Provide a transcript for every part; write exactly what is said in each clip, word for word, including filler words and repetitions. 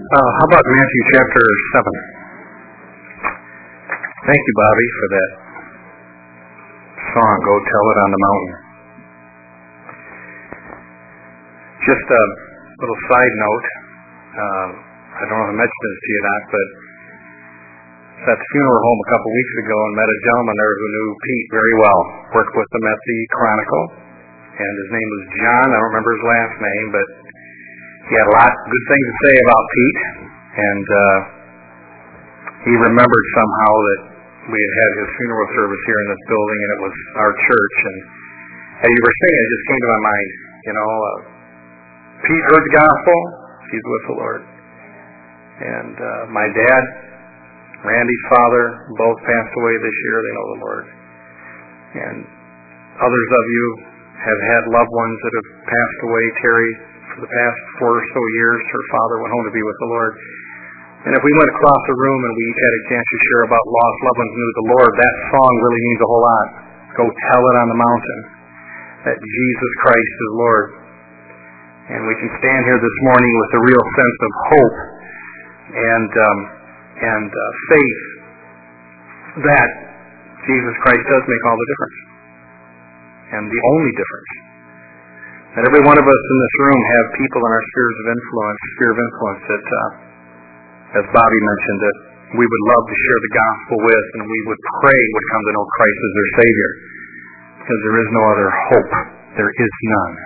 Uh, how about Matthew chapter seven? Thank you, Bobby, for that song, Go Tell It on the Mountain. Just a little side note. Uh, I don't know if I mentioned this to you or not, but I was at the funeral home a couple weeks ago and met a gentleman there who knew Pete very well. Worked with him at the Chronicle, and his name was John. I don't remember his last name, but he had a lot of good things to say about Pete, and uh, he remembered somehow that we had had his funeral service here in this building, and it was our church. And as you were saying, it just came to my mind, you know, uh, Pete heard the gospel. He's with the Lord. And uh, my dad, Randy's father, both passed away this year. They know the Lord. And others of you have had loved ones that have passed away. Terry, for the past four or so years, her father went home to be with the Lord. And if we went across the room and we each had a chance to share about lost loved ones who knew the Lord, that song really means a whole lot. Go tell it on the mountain that Jesus Christ is Lord. And we can stand here this morning with a real sense of hope and um, and uh, faith that Jesus Christ does make all the difference, and the only difference. That every one of us in this room have people in our spheres of influence, sphere of influence that, uh, as Bobby mentioned, that we would love to share the gospel with, and we would pray would come to know Christ as their Savior, because there is no other hope. There is none.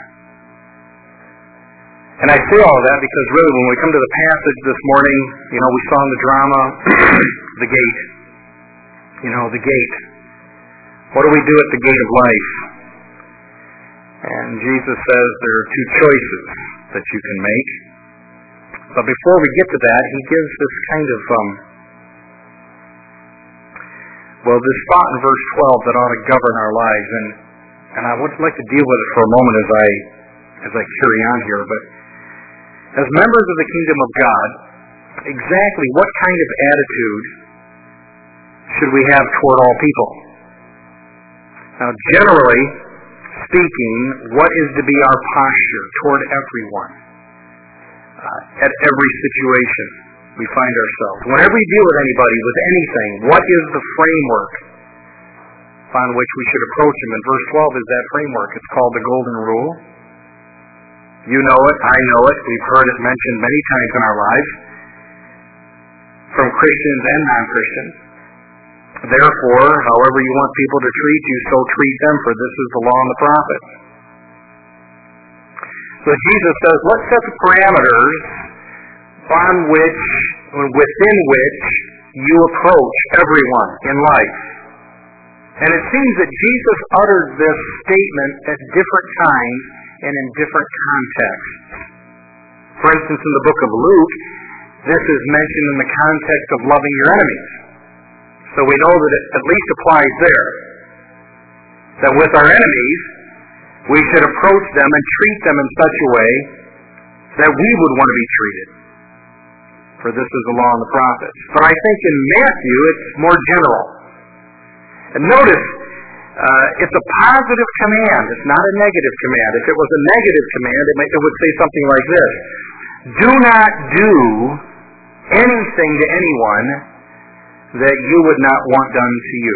And I say all of that because really when we come to the passage this morning, you know, we saw in the drama, the gate. You know, the gate. What do we do at the gate of life? And Jesus says there are two choices that you can make. But before we get to that, he gives this kind of, um, well, this thought in verse twelve that ought to govern our lives. And, and I would like to deal with it for a moment as I, as I carry on here. But as members of the kingdom of God, exactly what kind of attitude should we have toward all people? Now, generally speaking, what is to be our posture toward everyone uh, at every situation we find ourselves? Whenever we deal with anybody, with anything, what is the framework upon which we should approach them? And verse twelve is that framework. It's called the Golden Rule. You know it, I know it, we've heard it mentioned many times in our lives, from Christians and non-Christians. Therefore, however you want people to treat you, so treat them, for this is the law and the prophets. So Jesus says, let's set the parameters on which, within which you approach everyone in life. And it seems that Jesus uttered this statement at different times and in different contexts. For instance, in the book of Luke, this is mentioned in the context of loving your enemies. So we know that it at least applies there. That with our enemies, we should approach them and treat them in such a way that we would want to be treated. For this is the law and the prophets. But I think in Matthew, it's more general. And notice, Uh, it's a positive command. It's not a negative command. If it was a negative command, it, may, it would say something like this. Do not do anything to anyone that you would not want done to you.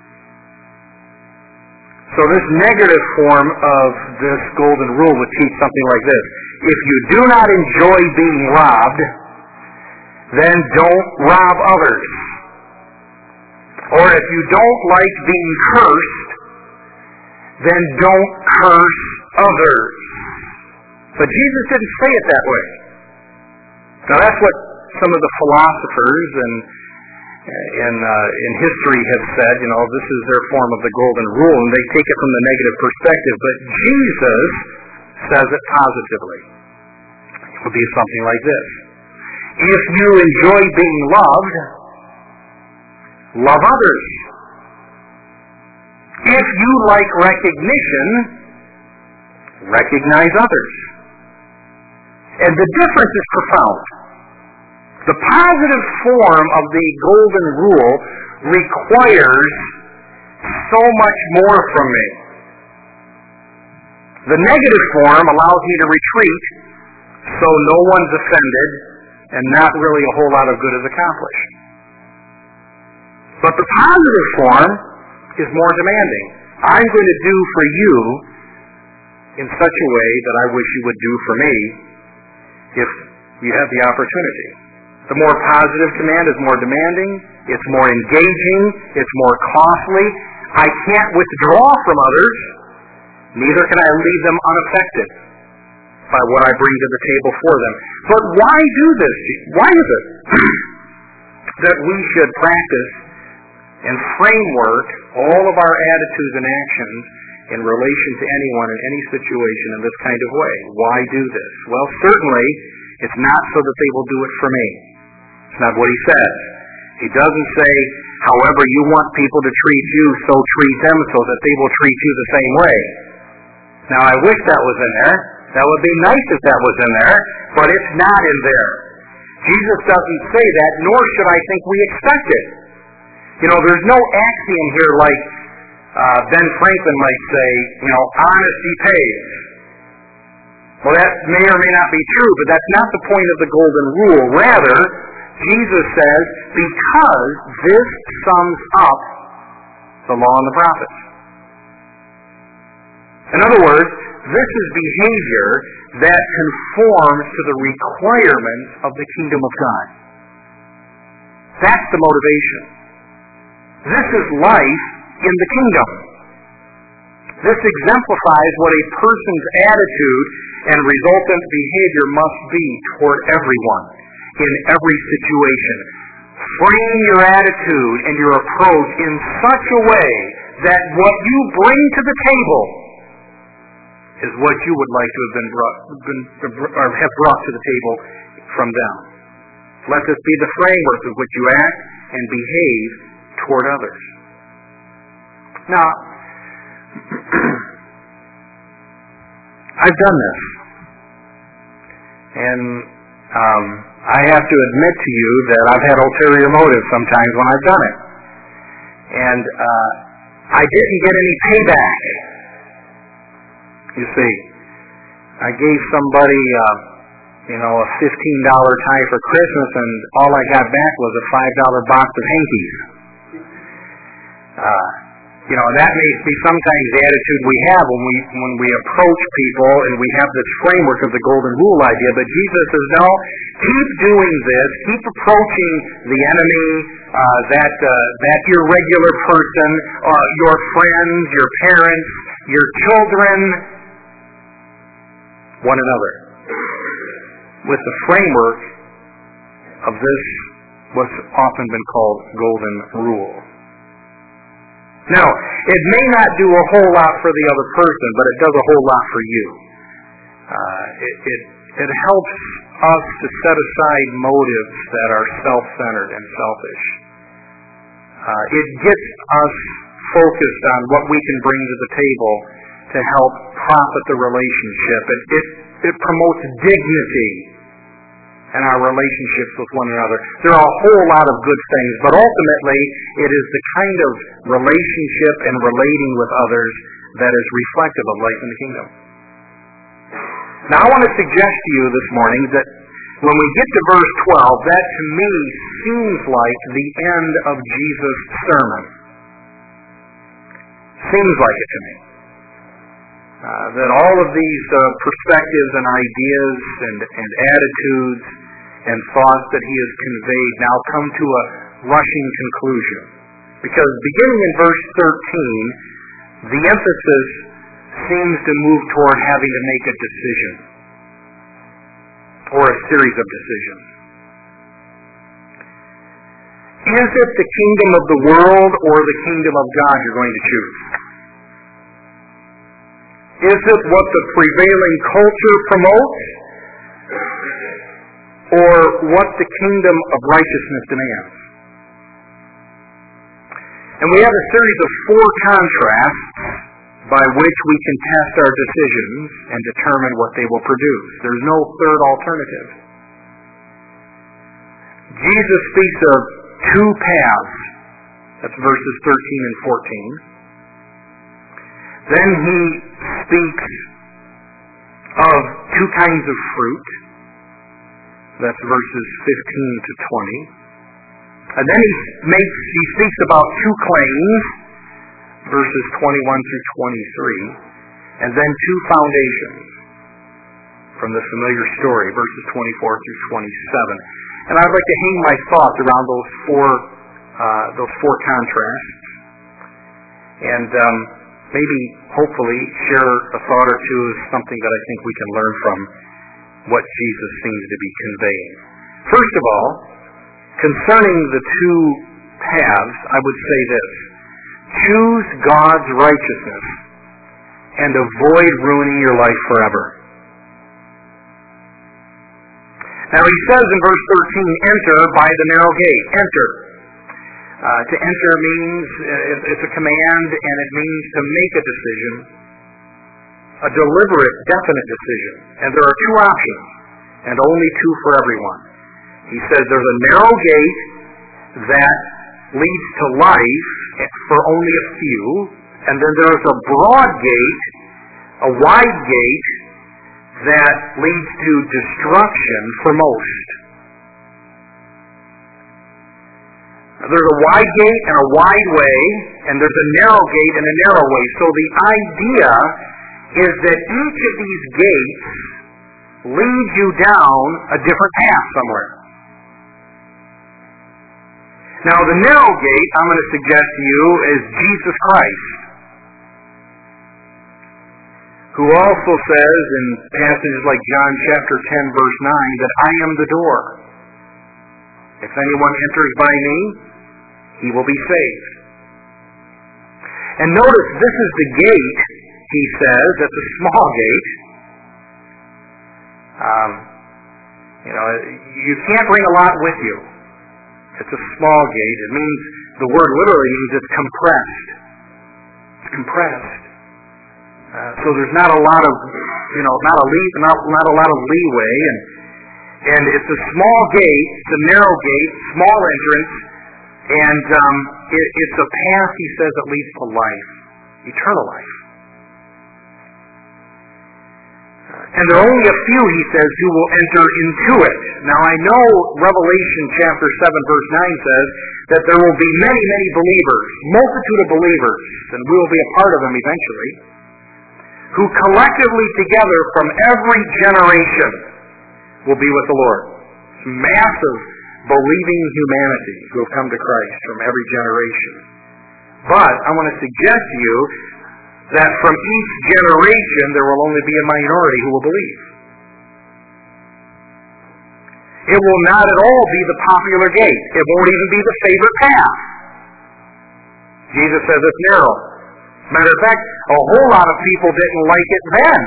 So this negative form of this golden rule would teach something like this. If you do not enjoy being robbed, then don't rob others. Or if you don't like being cursed, then don't curse others. But Jesus didn't say it that way. Now that's what some of the philosophers and in uh, in history have said. You know, this is their form of the golden rule, and they take it from the negative perspective. But Jesus says it positively. It would be something like this: if you enjoy being loved, love others. If you like recognition, recognize others. And the difference is profound. The positive form of the golden rule requires so much more from me. The negative form allows me to retreat so no one's offended, and not really a whole lot of good is accomplished. But the positive form is more demanding. I'm going to do for you in such a way that I wish you would do for me if you have the opportunity. The more positive command is more demanding, it's more engaging, it's more costly. I can't withdraw from others, neither can I leave them unaffected by what I bring to the table for them. But why do this? Why is it that we should practice and framework all of our attitudes and actions in relation to anyone in any situation in this kind of way? Why do this? Well, certainly, it's not so that they will do it for me. It's not what he says. He doesn't say, however you want people to treat you, so treat them so that they will treat you the same way. Now, I wish that was in there. That would be nice if that was in there, but it's not in there. Jesus doesn't say that, nor should I think we expect it. You know, there's no axiom here like uh, Ben Franklin might say, you know, honesty pays. Well, that may or may not be true, but that's not the point of the golden rule. Rather, Jesus says, because this sums up the law and the prophets. In other words, this is behavior that conforms to the requirements of the kingdom of God. That's the motivation. This is life in the kingdom. This exemplifies what a person's attitude and resultant behavior must be toward everyone, in every situation. Frame your attitude and your approach in such a way that what you bring to the table is what you would like to have been brought, been, or have brought to the table from them. Let this be the framework with which you act and behave toward others. Now, I've done this. And um, I have to admit to you that I've had ulterior motives sometimes when I've done it. And uh, I didn't get any payback. You see, I gave somebody, uh, you know, a fifteen dollars tie for Christmas, and all I got back was a five dollar box of hankies. Uh, you know, that may be sometimes the attitude we have when we when we approach people, and we have this framework of the golden rule idea. But Jesus says, no, keep doing this, keep approaching the enemy, uh, that uh, that irregular person, uh, your friends, your parents, your children, one another, with the framework of this, what's often been called golden rule. Now, it may not do a whole lot for the other person, but it does a whole lot for you. Uh, it, it, it helps us to set aside motives that are self-centered and selfish. Uh, it gets us focused on what we can bring to the table to help profit the relationship. It, it, it promotes dignity in our relationships with one another. There are a whole lot of good things, but ultimately it is the kind of relationship and relating with others that is reflective of life in the kingdom. Now I want to suggest to you this morning that when we get to verse twelve, that to me seems like the end of Jesus' sermon. Seems like it to me. Uh, that all of these uh, perspectives and ideas and, and attitudes and thoughts that he has conveyed now come to a rushing conclusion. Because beginning in verse thirteen, the emphasis seems to move toward having to make a decision, or a series of decisions. Is it the kingdom of the world or the kingdom of God you're going to choose? Is it what the prevailing culture promotes, or what the kingdom of righteousness demands? And we have a series of four contrasts by which we can test our decisions and determine what they will produce. There's no third alternative. Jesus speaks of two paths. That's verses thirteen and fourteen. Then he speaks of two kinds of fruit. That's verses fifteen to twenty. And then he makes he speaks about two claims, verses twenty-one through twenty-three, and then two foundations from the familiar story, verses twenty-four through twenty-seven. And I'd like to hang my thoughts around those four uh, those four contrasts, and um, maybe, hopefully, share a thought or two of something that I think we can learn from what Jesus seems to be conveying. First of all, concerning the two paths, I would say this: choose God's righteousness and avoid ruining your life forever. Now he says in verse thirteen, enter by the narrow gate. Enter. Uh, to enter means, uh, it's a command, and it means to make a decision, a deliberate, definite decision. And there are two options, and only two for everyone. He says there's a narrow gate that leads to life for only a few, and then there's a broad gate, a wide gate, that leads to destruction for most. There's a wide gate and a wide way, and there's a narrow gate and a narrow way. So the idea is that each of these gates leads you down a different path somewhere. Now the narrow gate, I'm going to suggest to you, is Jesus Christ, who also says in passages like John chapter ten verse nine that I am the door. If anyone enters by me, he will be saved. And notice this is the gate, he says, it's a small gate. Um, you know, you can't bring a lot with you. It's a small gate. It means, the word literally means it's compressed. It's compressed. Uh, so there's not a lot of, you know, not a lee, not, not a lot of leeway, and and it's a small gate, it's a narrow gate, small entrance, and um, it, it's a path, he says, that leads to life, eternal life. Uh, and there are only a few, he says, who will enter into it. Now I know Revelation chapter seven verse nine says that there will be many, many believers, multitude of believers, and we will be a part of them eventually, who collectively together from every generation will be with the Lord. It's massive believing humanity who have come to Christ from every generation. But I want to suggest to you that from each generation there will only be a minority who will believe. It will not at all be the popular gate. It won't even be the favorite path. Jesus says it's narrow. Matter of fact, a whole lot of people didn't like it then.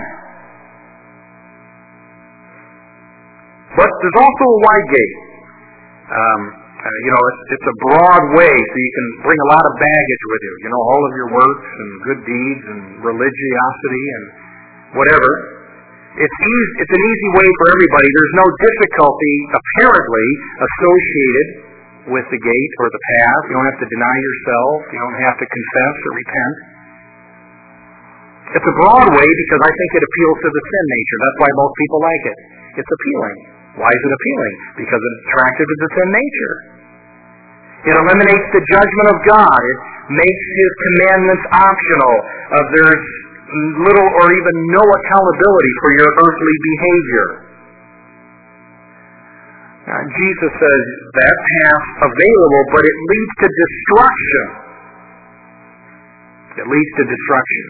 But there's also a wide gate. Um, uh, you know, it's, it's a broad way, so you can bring a lot of baggage with you. You know, all of your works and good deeds and religiosity and whatever. It's easy, it's an easy way for everybody. There's no difficulty, apparently, associated with the gate or the path. You don't have to deny yourself. You don't have to confess or repent. It's a broad way because I think it appeals to the sin nature. That's why most people like it. It's appealing. Why is it appealing? Because it's attractive to the sin nature. It eliminates the judgment of God. It makes His commandments optional. Uh, there's little or even no accountability for your earthly behavior. Now, Jesus says that path's available, but it leads to destruction. It leads to destruction.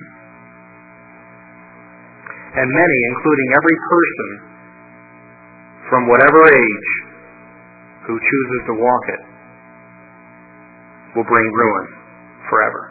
And many, including every person from whatever age who chooses to walk it, will bring ruin forever.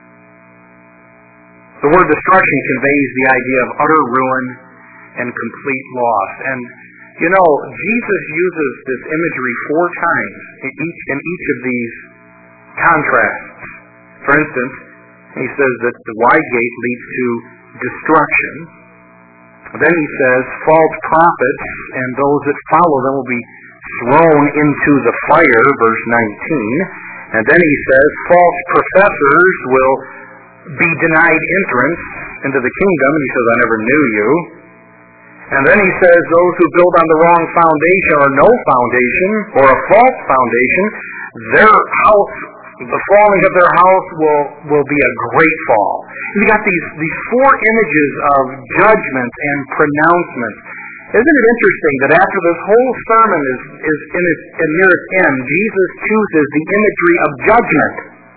The word destruction conveys the idea of utter ruin and complete loss. And, you know, Jesus uses this imagery four times in each, in each of these contrasts. For instance, he says that the wide gate leads to destruction. Then he says false prophets and those that follow them will be thrown into the fire, verse nineteen. And then he says false professors will be denied entrance into the kingdom, and he says, I never knew you. And then he says those who build on the wrong foundation or no foundation or a false foundation, their house, the falling of their house will, will be a great fall. You got these, these four images of judgment and pronouncement. Isn't it interesting that after this whole sermon is, is in its, in near its end, Jesus chooses the imagery of judgment.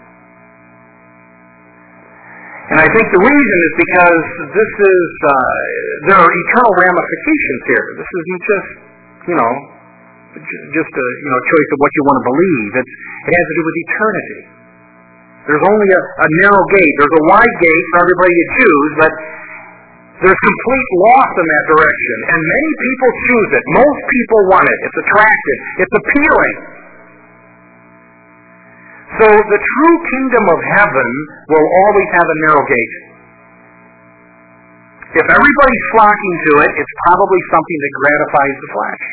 And I think the reason is because this is, uh, there are eternal ramifications here. This isn't just, you know, just a you know choice of what you want to believe. It's, it has to do with eternity. There's only a, a narrow gate. There's a wide gate for everybody to choose, but there's complete loss in that direction. And many people choose it. Most people want it. It's attractive. It's appealing. So the true kingdom of heaven will always have a narrow gate. If everybody's flocking to it, it's probably something that gratifies the flesh.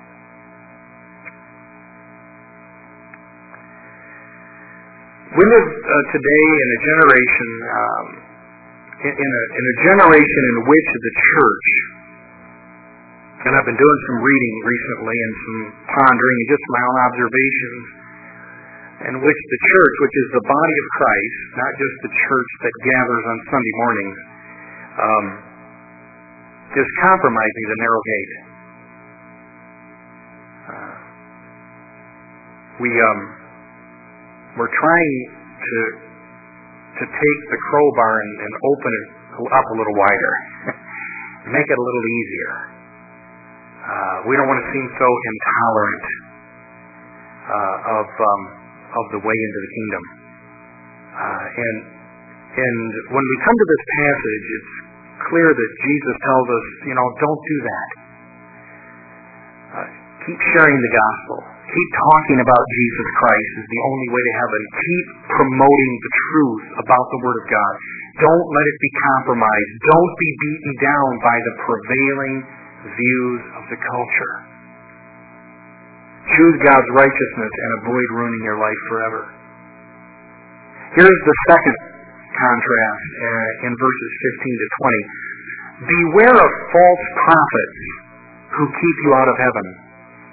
We live uh, today in a generation, um, in, in, a, in a generation in which the church, and I've been doing some reading recently and some pondering and just my own observations, in which the church, which is the body of Christ, not just the church that gathers on Sunday mornings, um, is compromising the narrow gate. Uh, we, um, we're trying to to take the crowbar and, and open it up a little wider, make it a little easier. Uh, we don't want to seem so intolerant uh, of um, of the way into the kingdom. Uh, and and when we come to this passage, it's clear that Jesus tells us, you know, don't do that. Uh, keep sharing the gospel. Keep talking about Jesus Christ is the only way to heaven. Keep promoting the truth about the Word of God. Don't let it be compromised. Don't be beaten down by the prevailing views of the culture. Choose God's righteousness and avoid ruining your life forever. Here's the second contrast uh, in verses fifteen to twenty. Beware of false prophets who keep you out of heaven.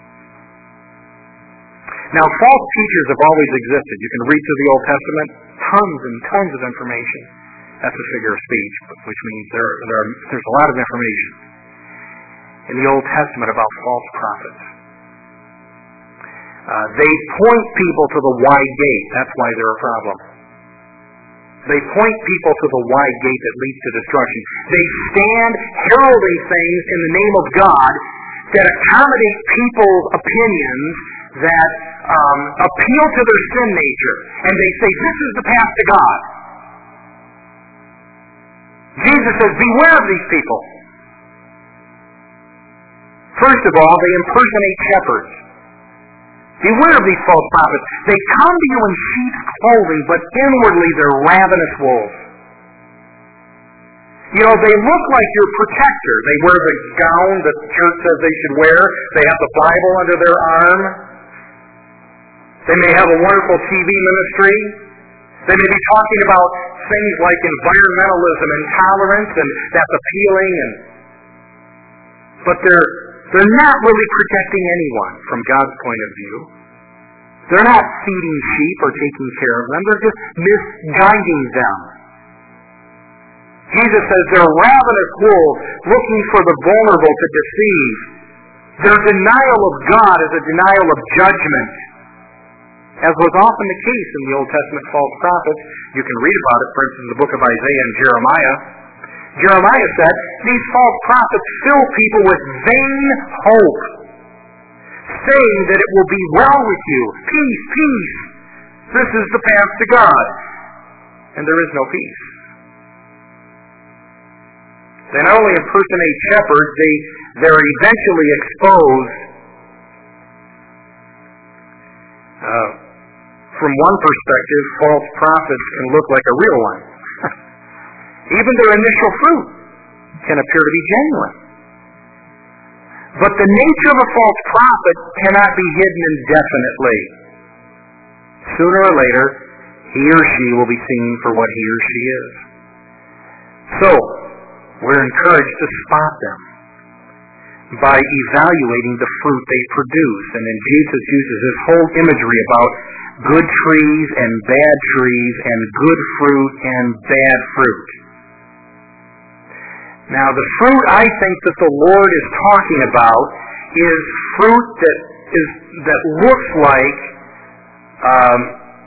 Now, false teachers have always existed. You can read through the Old Testament, tons and tons of information. That's a figure of speech, which means there, there are, there's a lot of information in the Old Testament about false prophets. Uh, they point people to the wide gate. That's why they're a problem. They point people to the wide gate that leads to destruction. They stand heralding things in the name of God that accommodate people's opinions, that um, appeal to their sin nature. And they say, this is the path to God. Jesus says, beware of these people. First of all, they impersonate shepherds. Beware of these false prophets. They come to you in sheep's clothing, but inwardly they're ravenous wolves. You know, they look like your protector. They wear the gown that the church says they should wear. They have the Bible under their arm. They may have a wonderful T V ministry. They may be talking about things like environmentalism and tolerance, and that's appealing. And but they're they're not really protecting anyone from God's point of view. They're not feeding sheep or taking care of them. They're just misguiding them. Jesus says they're ravenous wolves looking for the vulnerable to deceive. Their denial of God is a denial of judgment. As was often the case in the Old Testament false prophets. You can read about it, for instance, in the book of Isaiah and Jeremiah. Jeremiah said, these false prophets fill people with vain hope, saying that it will be well with you. Peace, peace. This is the path to God. And there is no peace. They not only impersonate shepherds, they, they're eventually exposed. Uh, from one perspective, false prophets can look like a real one. Even their initial fruit can appear to be genuine. But the nature of a false prophet cannot be hidden indefinitely. Sooner or later, he or she will be seen for what he or she is. So, we're encouraged to spot them. by evaluating the fruit they produce. And then Jesus uses this whole imagery about good trees and bad trees and good fruit and bad fruit. Now, the fruit I think that the Lord is talking about is fruit that is that looks like um,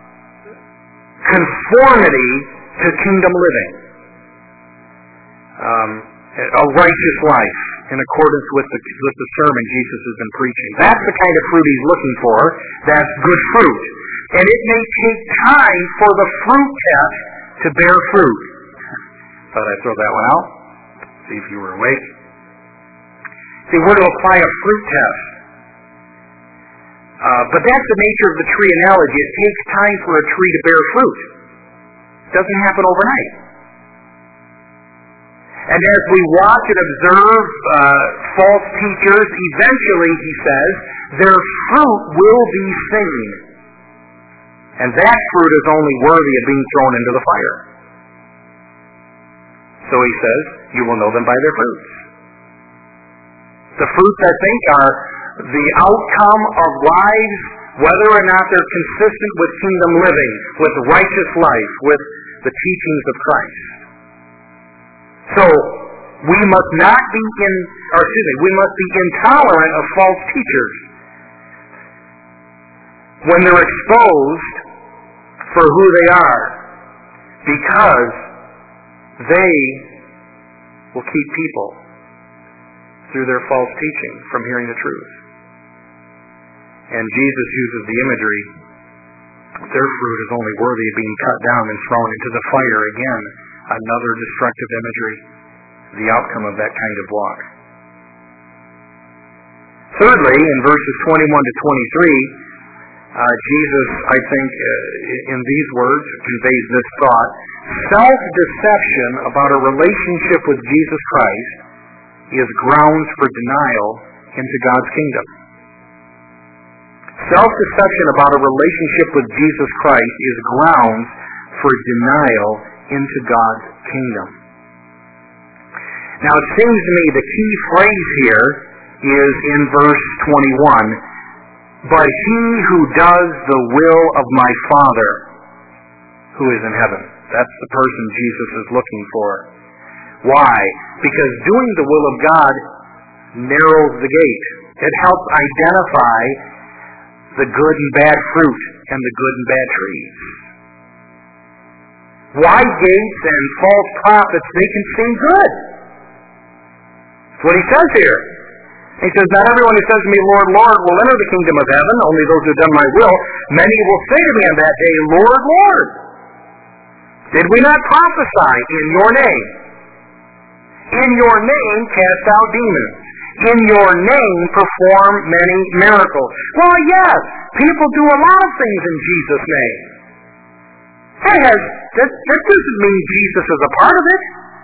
conformity to kingdom living, um, a righteous life in accordance with the with the sermon Jesus has been preaching. That's the kind of fruit he's looking for. That's good fruit, and it may take time for the fruit test to bear fruit. Thought I'd throw that one out. See if you were awake. See, we're to apply a fruit test. Uh, but that's the nature of the tree analogy. It takes time for a tree to bear fruit. It doesn't happen overnight. And as we watch and observe uh, false teachers, eventually, he says, their fruit will be seen. And that fruit is only worthy of being thrown into the fire. So he says, you will know them by their fruits. The fruits, I think, are the outcome of lives, whether or not they're consistent with kingdom living, with righteous life, with the teachings of Christ. So, we must not be in, or excuse me, we must be intolerant of false teachers when they're exposed for who they are, because they will keep people through their false teaching from hearing the truth. And Jesus uses the imagery, their fruit is only worthy of being cut down and thrown into the fire. Again, another destructive imagery, the outcome of that kind of walk. Thirdly, in verses twenty-one to twenty-three, uh, Jesus, I think, uh, in these words, conveys this thought: self-deception about a relationship with Jesus Christ is grounds for denial into God's kingdom. Self-deception about a relationship with Jesus Christ is grounds for denial into God's kingdom. Now, it seems to me the key phrase here is in verse twenty-one, but he who does the will of my Father who is in heaven. That's the person Jesus is looking for. Why? Because doing the will of God narrows the gate. It helps identify the good and bad fruit and the good and bad trees. Wide gates and false prophets, they can seem good. That's what he says here. He says, not everyone who says to me, Lord, Lord, will enter the kingdom of heaven, only those who have done my will. Many will say to me on that day, Lord, Lord, did we not prophesy in your name? In your name cast out demons. In your name perform many miracles. Well, yes, people do a lot of things in Jesus' name. That, has, that, that doesn't mean Jesus is a part of it.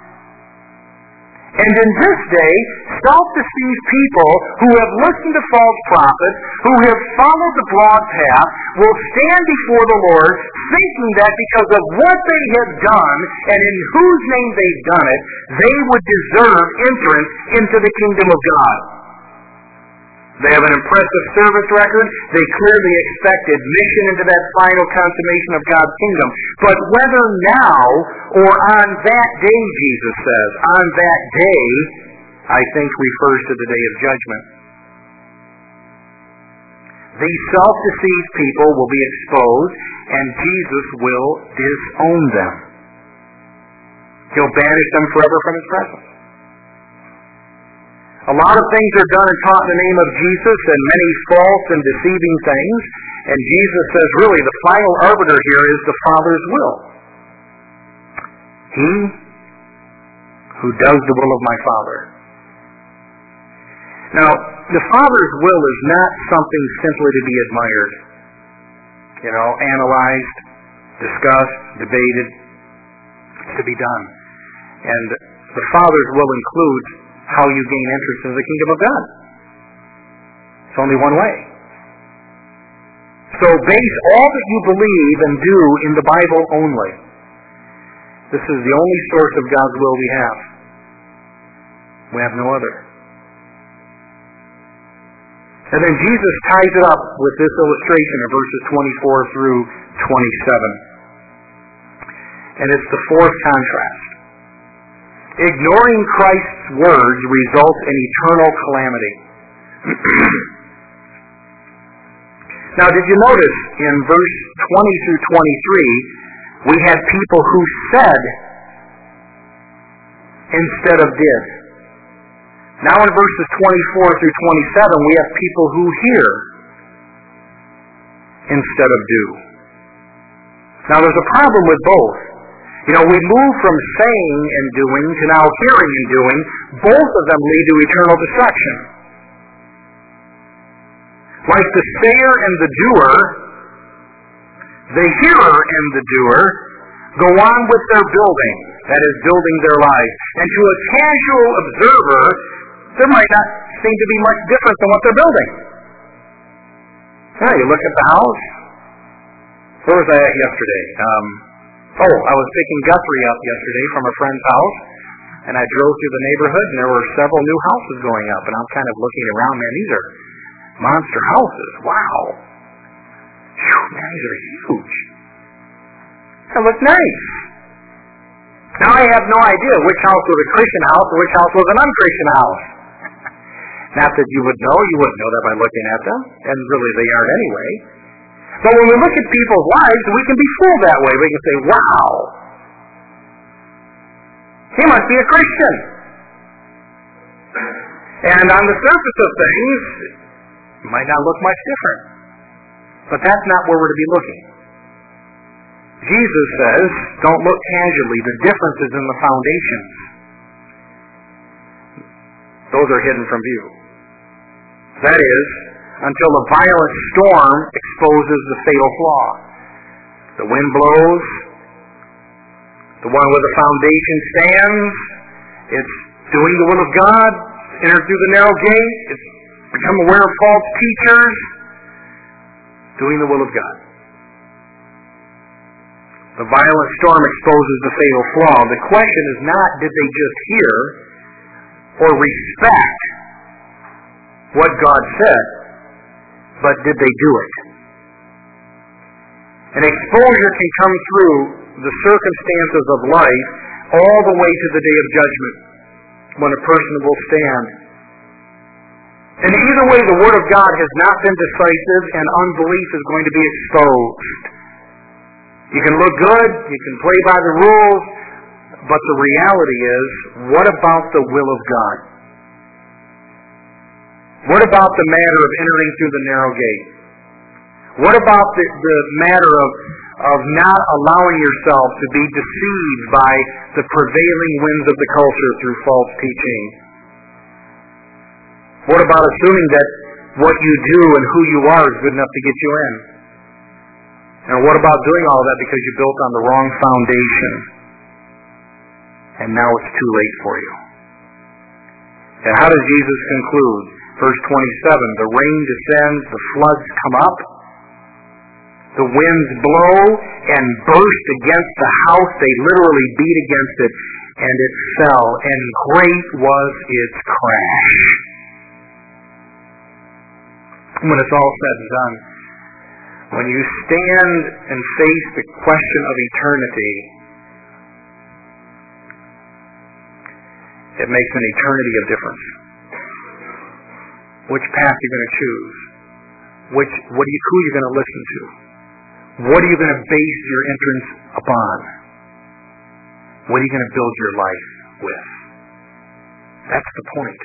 And in this day, self-deceived people who have listened to false prophets, who have followed the broad path, will stand before the Lord thinking that because of what they have done and in whose name they've done it, they would deserve entrance into the kingdom of God. They have an impressive service record. They clearly expect admission into that final consummation of God's kingdom. But whether now or on that day, Jesus says, on that day, I think refers to the day of judgment. These self-deceived people will be exposed, and Jesus will disown them. He'll banish them forever from his presence. A lot of things are done and taught in the name of Jesus, and many false and deceiving things. And Jesus says, really, the final arbiter here is the Father's will. He who does the will of my Father. Now, the Father's will is not something simply to be admired. You know, analyzed, discussed, debated. It's to be done. And the Father's will includes how you gain entrance into the kingdom of God. It's only one way. So base all that you believe and do in the Bible only. This is the only source of God's will we have. We have no other. And then Jesus ties it up with this illustration in verses twenty-four through twenty-seven. And it's the fourth contrast. Ignoring Christ's words results in eternal calamity. Now, did you notice in verse twenty through twenty-three, we had people who said instead of did. Now in verses twenty-four through twenty-seven, we have people who hear instead of do. Now there's a problem with both. You know, we move from saying and doing to now hearing and doing. Both of them lead to eternal destruction. Like the sayer and the doer, the hearer and the doer go on with their building, that is, building their life. And to a casual observer, there might not seem to be much difference in what they're building. Yeah, you look at the house. Where was I at yesterday? Um, oh, I was picking Guthrie up yesterday from a friend's house, and I drove through the neighborhood, and there were several new houses going up, and I'm kind of looking around, man, these are monster houses. Wow. Whew, man, these are huge. They look nice. Now I have no idea which house was a Christian house or which house was an unchristian house. Not that you would know, you wouldn't know that by looking at them, and really they aren't anyway. But when we look at people's lives, we can be fooled that way. We can say, wow, he must be a Christian. And on the surface of things, it might not look much different. But that's not where we're to be looking. Jesus says, don't look casually. The difference is in the foundations. Those are hidden from view. That is, until a violent storm exposes the fatal flaw. The wind blows. The one with the foundation stands. It's doing the will of God. Entered through the narrow gate. It's become aware of false teachers. Doing the will of God. The violent storm exposes the fatal flaw. The question is not, did they just hear or respect what God said, but did they do it? An exposure can come through the circumstances of life all the way to the day of judgment, when a person will stand. And either way, the Word of God has not been decisive, and unbelief is going to be exposed. You can look good, you can play by the rules, but the reality is, what about the will of God? What about the matter of entering through the narrow gate? What about the, the matter of, of not allowing yourself to be deceived by the prevailing winds of the culture through false teaching? What about assuming that what you do and who you are is good enough to get you in? And what about doing all that because you built on the wrong foundation? And now it's too late for you. And how does Jesus conclude? Verse twenty-seven, the rain descends, the floods come up, the winds blow and burst against the house. They literally beat against it, and it fell, and great was its crash. When it's all said and done, when you stand and face the question of eternity, it makes an eternity of difference. Which path you're going to choose? Which what are you, who you're going to listen to? What are you going to base your entrance upon? What are you going to build your life with? That's the point.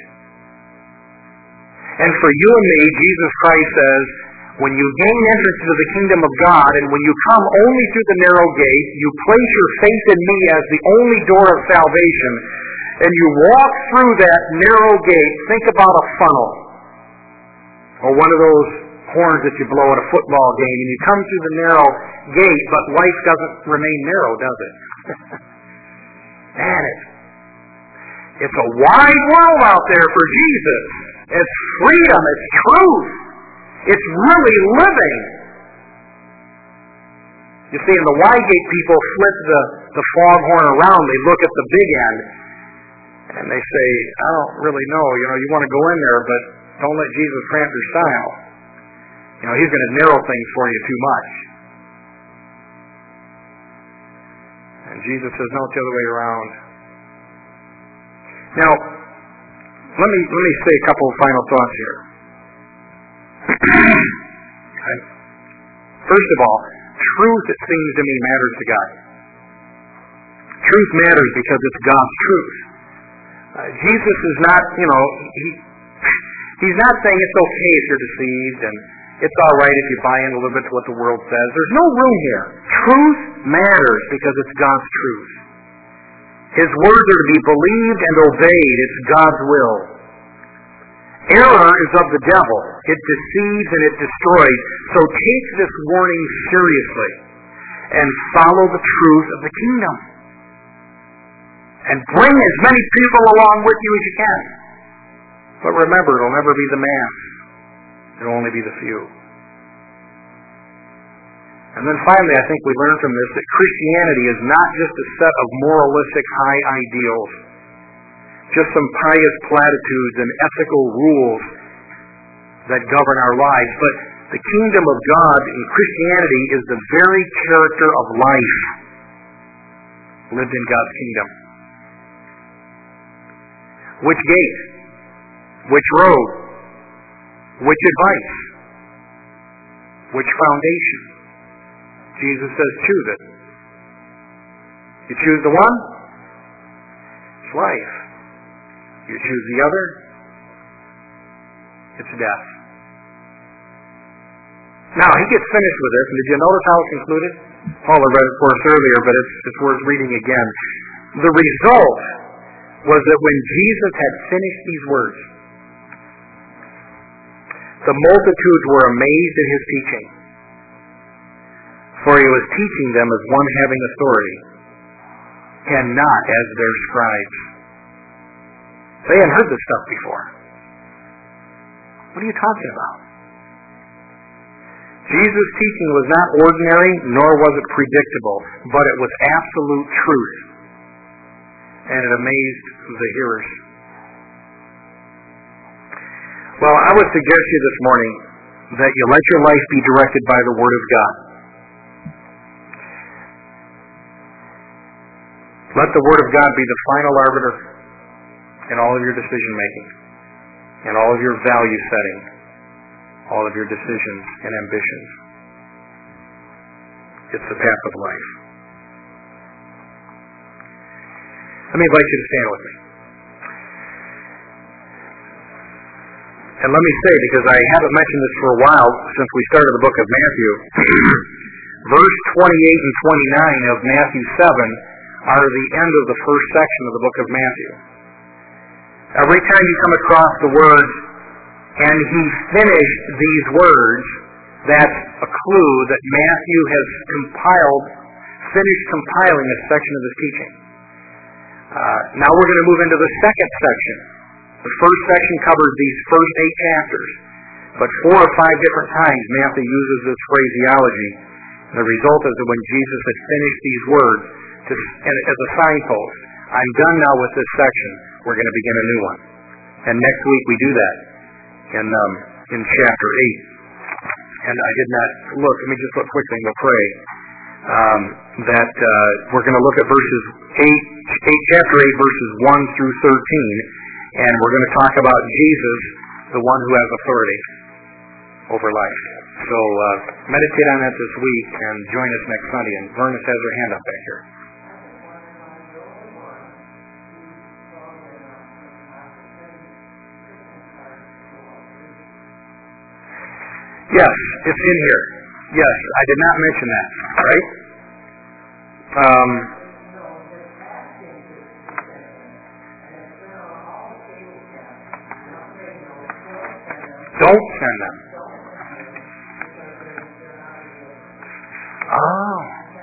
And for you and me, Jesus Christ says, when you gain entrance into the kingdom of God, and when you come only through the narrow gate, you place your faith in me as the only door of salvation, and you walk through that narrow gate. Think about a funnel, or one of those horns that you blow at a football game, and you come through the narrow gate, but life doesn't remain narrow, does it? Man, it's, it's a wide world out there for Jesus. It's freedom, it's truth. It's really living. You see, in the wide gate, people flip the, the foghorn around. They look at the big end, and they say, I don't really know. You know, you want to go in there, but Don't let Jesus cramp your style. You know, he's going to narrow things for you too much. And Jesus says, no, it's the other way around. Now, let me let me say a couple of final thoughts here. First of all, truth, it seems to me, matters to God. Truth matters because it's God's truth. Uh, Jesus is not, you know, he, he's not saying it's okay if you're deceived and it's all right if you buy in a little bit to what the world says. There's no room here. Truth matters because it's God's truth. His words are to be believed and obeyed. It's God's will. Error is of the devil. It deceives and it destroys. So take this warning seriously and follow the truth of the kingdom. And bring as many people along with you as you can. But remember, it'll never be the mass. It'll only be the few. And then finally, I think we learn from this that Christianity is not just a set of moralistic high ideals, just some pious platitudes and ethical rules that govern our lives, but the kingdom of God in Christianity is the very character of life lived in God's kingdom. Which gate? Which road? Which advice? Which foundation? Jesus says, choose it. You choose the one, it's life. You choose the other, it's death. Now, he gets finished with this, and did you notice how it concluded? Paula read it for us earlier, but it's, it's worth reading again. The result was that when Jesus had finished these words, the multitudes were amazed at his teaching, for he was teaching them as one having authority, and not as their scribes. They hadn't heard this stuff before. What are you talking about? Jesus' teaching was not ordinary, nor was it predictable, but it was absolute truth. And it amazed the hearers. Well, I would suggest to you this morning that you let your life be directed by the Word of God. Let the Word of God be the final arbiter in all of your decision making, in all of your value setting, all of your decisions and ambitions. It's the path of life. Let me invite you to stand with me. And let me say, because I haven't mentioned this for a while since we started the book of Matthew, verse twenty-eight and twenty-nine of Matthew seven are the end of the first section of the book of Matthew. Every time you come across the words, and he finished these words, that's a clue that Matthew has compiled, finished compiling a section of his teaching. Uh, now we're going to move into the second section. The first section covers these first eight chapters, but four or five different times Matthew uses this phraseology. And the result is that when Jesus had finished these words, to, as a signpost, I'm done now with this section, we're going to begin a new one. And next week we do that in um, in chapter eight. And I did not look, let me just look quickly and we'll pray. Um, that uh, we're going to look at verses eight, eight, chapter eight, verses one through thirteen, and we're going to talk about Jesus, the one who has authority over life. So uh, meditate on that this week and join us next Sunday. And Verna has her hand up back here. Yes, it's in here. Yes, I did not mention that, right? Um, don't send them. Oh.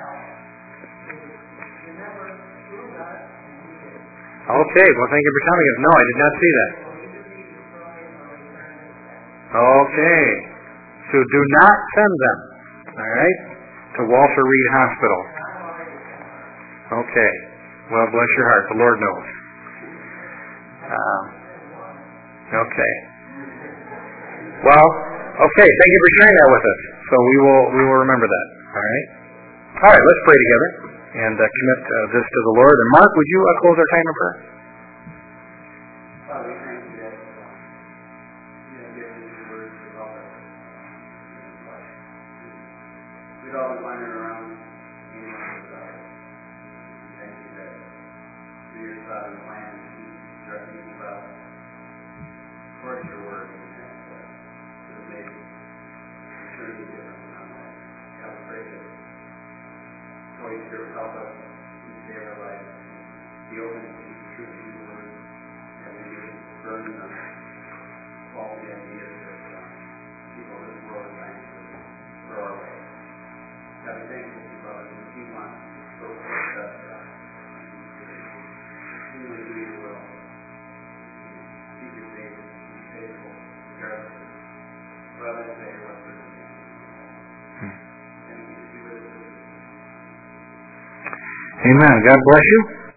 Okay, well thank you for telling us. No, I did not see that. Okay. So do not send them, all right, to Walter Reed Hospital. Okay. Well, bless your heart. The Lord knows. Um, okay. Well, okay, thank you for sharing that with us. So we will we will remember that. All right? All right, let's pray together and uh, commit uh, this to the Lord. And Mark, would you uh, close our time of prayer? Father, we thank you that you have given us your word to help us. We'd all be wandering around anywhere without it. Thank you that through your sovereign plan and keep directing us about towards your word and that uh, it made eternity different in our life. God, we pray that Holy Spirit help us each day of our life be open to the truth of your word. And we get burden of faulty ideas that uh, people in this world are trying to throw our way. God, we thank you, brothers, and if you want to go forth us, God, continually do your will. Keep your faith, be faithful, regardless of what others say or what circumstances. Thank you, be with us. Amen. God bless you.